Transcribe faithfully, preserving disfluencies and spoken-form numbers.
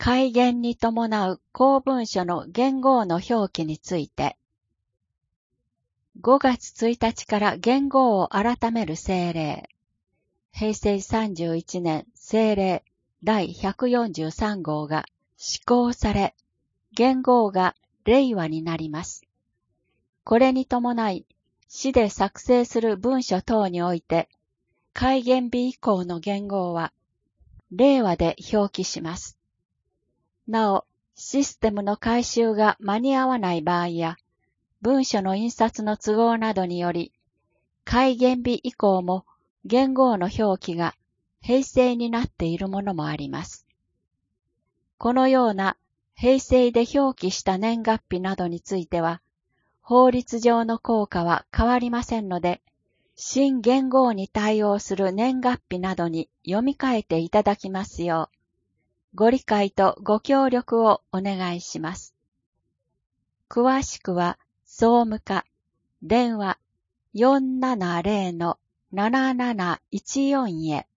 改元に伴う公文書の元号の表記について、ごがつついたちから元号を改める政令、へいせいさんじゅういちねん政令だいひゃくよんじゅうさんごうが施行され、元号が令和になります。これに伴い、市で作成する文書等において、改元日以降の元号は、令和で表記します。なお、システムの改修が間に合わない場合や、文書の印刷の都合などにより、改元日以降も元号の表記が平成になっているものもあります。このような平成で表記した年月日などについては、法律上の効果は変わりませんので、新元号に対応する年月日などに読み替えていただきますよう、ご理解とご協力をお願いします。詳しくは、総務課、電話 よんななぜろのなななないちよん へ。